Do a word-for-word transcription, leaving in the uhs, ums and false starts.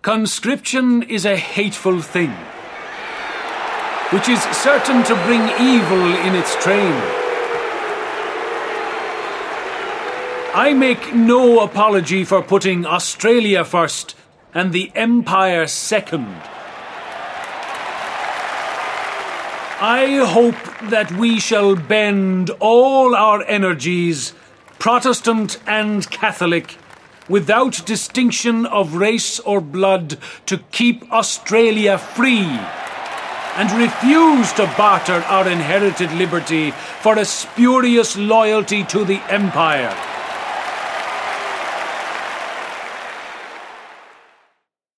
Conscription is a hateful thing, which is certain to bring evil in its train. I make no apology for putting Australia first and the Empire second. I hope that we shall bend all our energies, Protestant and Catholic, without distinction of race or blood, to keep Australia free and refuse to barter our inherited liberty for a spurious loyalty to the Empire.